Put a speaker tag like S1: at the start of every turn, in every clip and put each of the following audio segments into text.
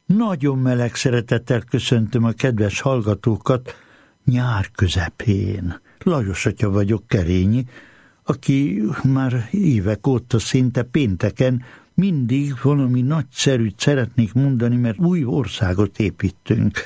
S1: Nagyon meleg szeretettel köszöntöm a kedves hallgatókat nyár közepén. Lajos atya vagyok, Kerényi, aki már évek óta szinte pénteken mindig valami nagyszerűt szeretnék mondani, mert új országot építünk.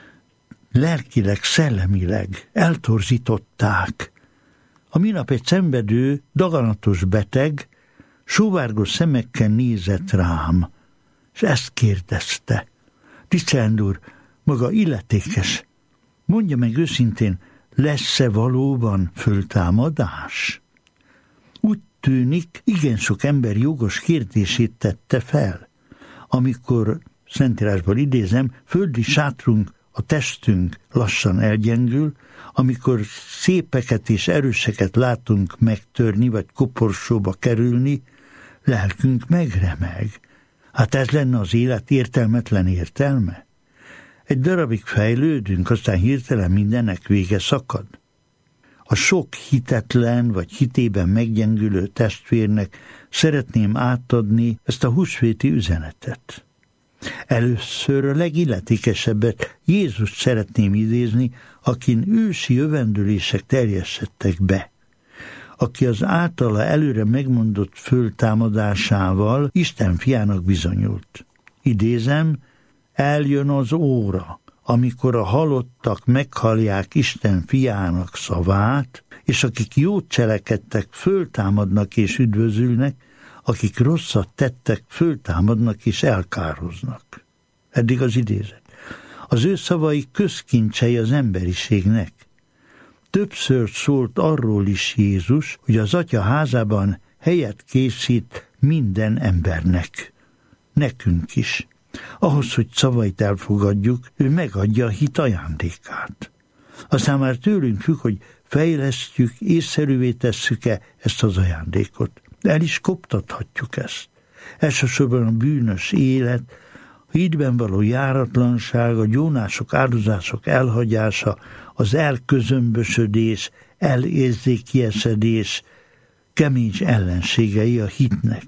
S1: Lelkileg, szellemileg eltorzították. A minap egy szenvedő, daganatos beteg sóvárgos szemekkel nézett rám, és ezt kérdezte: Tisztelt úr, maga illetékes, mondja meg őszintén, lesz-e valóban föltámadás? Úgy tűnik, igen sok ember jogos kérdését tette fel, amikor, Szentírásból idézem, földi sátrunk, a testünk lassan elgyengül, amikor szépeket és erőseket látunk megtörni, vagy koporsóba kerülni, lelkünk megremeg. Hát ez lenne az élet értelmetlen értelme? Egy darabig fejlődünk, aztán hirtelen mindennek vége szakad. A sok hitetlen vagy hitében meggyengülő testvérnek szeretném átadni ezt a húsvéti üzenetet. Először a legilletékesebbet, Jézust szeretném idézni, akin ősi jövendőlések terjesztettek be, aki az általa előre megmondott föltámadásával Isten fiának bizonyult. Idézem, eljön az óra, amikor a halottak meghallják Isten fiának szavát, és akik jót cselekedtek, föltámadnak és üdvözülnek, akik rosszat tettek, föltámadnak és elkároznak. Eddig az idézet. Az ő szavai közkincsei az emberiségnek. Többször szólt arról is Jézus, hogy az Atya házában helyet készít minden embernek. Nekünk is. Ahhoz, hogy szavait elfogadjuk, ő megadja a hit ajándékát. Aztán már tőlünk függ, hogy fejlesztjük, észszerűvé tesszük-e ezt az ajándékot. El is koptathatjuk ezt. Elsősorban a bűnös élet, a hitben való járatlanság, a gyónások, áldozások elhagyása, az elközömbösödés, elérzékiesedés kemény ellenségei a hitnek.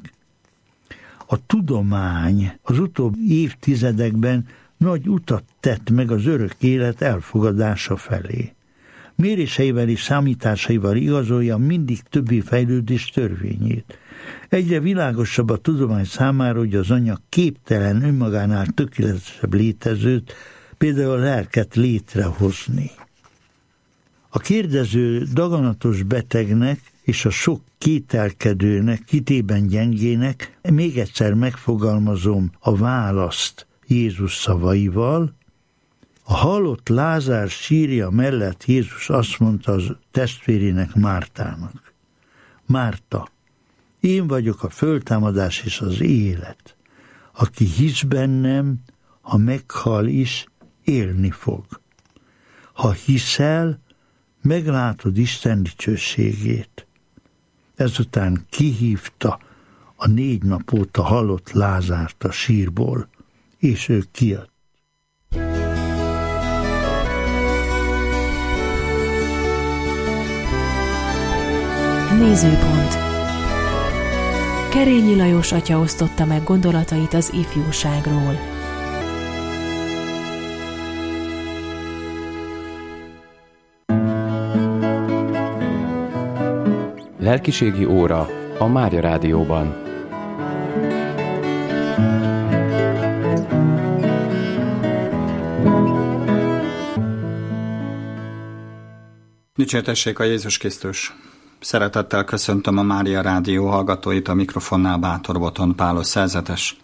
S1: A tudomány az utóbbi évtizedekben nagy utat tett meg az örök élet elfogadása felé. Méréseivel és számításaival igazolja mindig többi fejlődés törvényét. Egyre világosabb a tudomány számára, hogy az anyag képtelen önmagánál tökéletesebb létezőt, például a lelket létrehozni. A kérdező daganatos betegnek és a sok kételkedőnek, hitében gyengének még egyszer megfogalmazom a választ Jézus szavaival. A halott Lázár sírja mellett Jézus azt mondta az testvérének, Mártának: Márta, én vagyok a föltámadás és az élet. Aki hisz bennem, ha meghal is, élni fog. Ha hiszel, meglátod Isten dicsőségét. Ezután kihívta a 4 nap óta halott Lázárt a sírból, és ő kijött.
S2: Nézőpont. Kerényi Lajos atya osztotta meg gondolatait az ifjúságról.
S3: Lelkiségi óra a Mária Rádióban.
S4: Dicsértessék a Jézus Krisztus! Szeretettel köszöntöm a Mária Rádió hallgatóit, a mikrofonnál Bátor Boton Pálos szerzetes.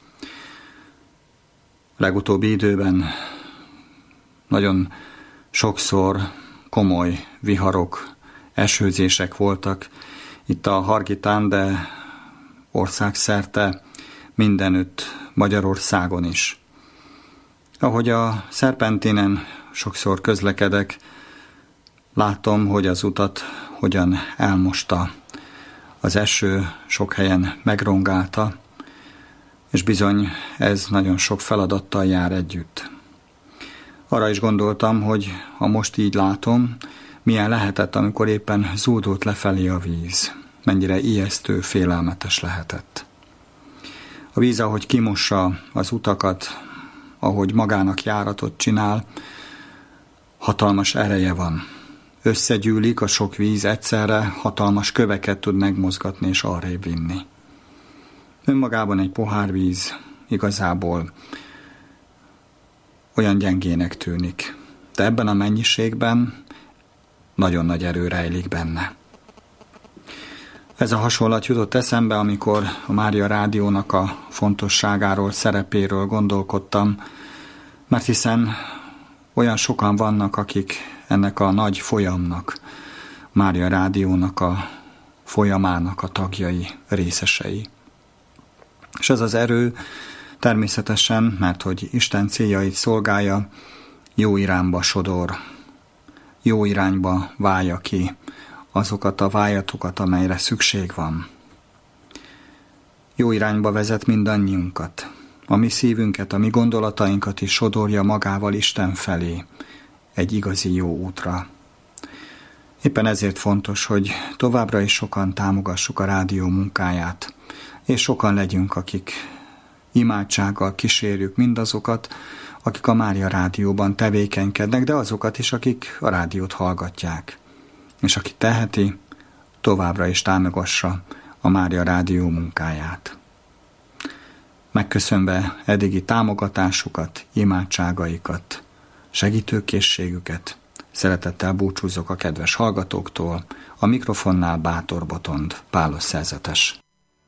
S4: Legutóbbi időben nagyon sokszor komoly viharok, esőzések voltak itt a Hargitán, de országszerte, mindenütt, Magyarországon is. Ahogy a Szerpentinen sokszor közlekedek, látom, hogy az utat hogyan elmosta az eső, sok helyen megrongálta, és bizony ez nagyon sok feladattal jár együtt. Arra is gondoltam, hogy ha most így látom, milyen lehetett, amikor éppen zúdult lefelé a víz. Mennyire ijesztő, félelmetes lehetett. A víz, ahogy kimossa az utakat, ahogy magának járatot csinál, hatalmas ereje van. Összegyűlik a sok víz egyszerre, hatalmas köveket tud megmozgatni és arrébb vinni. Önmagában egy pohár víz igazából olyan gyengének tűnik, de ebben a mennyiségben nagyon nagy erő rejlik benne. Ez a hasonlat jutott eszembe, amikor a Mária Rádiónak a fontosságáról, szerepéről gondolkodtam, mert hiszen olyan sokan vannak, akik ennek a nagy folyamnak, Mária Rádiónak a folyamának a tagjai, részesei. És ez az erő természetesen, mert hogy Isten céljait szolgálja, jó irányba sodor, jó irányba válja ki azokat a vájatokat, amelyre szükség van. Jó irányba vezet mindannyiunkat. A mi szívünket, a mi gondolatainkat is sodorja magával Isten felé, egy igazi jó útra. Éppen ezért fontos, hogy továbbra is sokan támogassuk a rádió munkáját, és sokan legyünk, akik imádsággal kísérjük mindazokat, akik a Mária Rádióban tevékenykednek, de azokat is, akik a rádiót hallgatják. És aki teheti, továbbra is támogassa a Mária Rádió munkáját. Megköszönve eddigi támogatásukat, imádságaikat, segítőkészségüket, szeretettel búcsúzok a kedves hallgatóktól, a mikrofonnál Bátor Botond, Pálos szerzetes.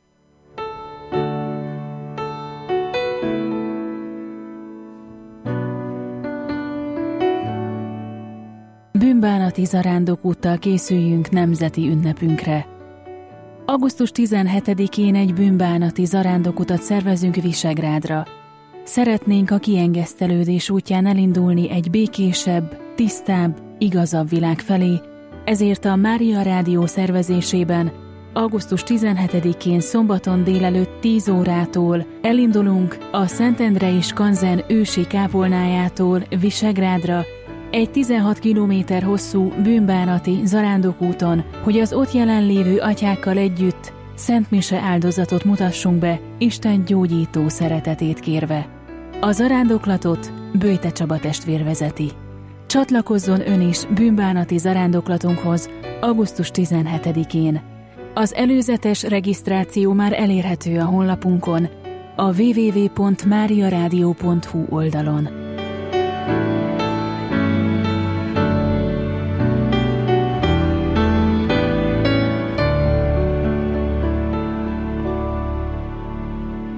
S2: Bűnbánati zarándokúttal készüljünk nemzeti ünnepünkre. Augusztus 17-én egy bűnbánati zarándokutat szervezünk Visegrádra. Szeretnénk a kiengesztelődés útján elindulni egy békésebb, tisztább, igazabb világ felé, ezért a Mária Rádió szervezésében augusztus 17-én szombaton délelőtt 10 órától elindulunk a Szentendrei Skanzen ősi kápolnájától Visegrádra, egy 16 kilométer hosszú bűnbánati zarándokúton, hogy az ott jelenlévő atyákkal együtt szentmise áldozatot mutassunk be, Isten gyógyító szeretetét kérve. A zarándoklatot Böjte Csaba testvér vezeti. Csatlakozzon ön is bűnbánati zarándoklatunkhoz augusztus 17-én. Az előzetes regisztráció már elérhető a honlapunkon, a www.mariaradio.hu oldalon.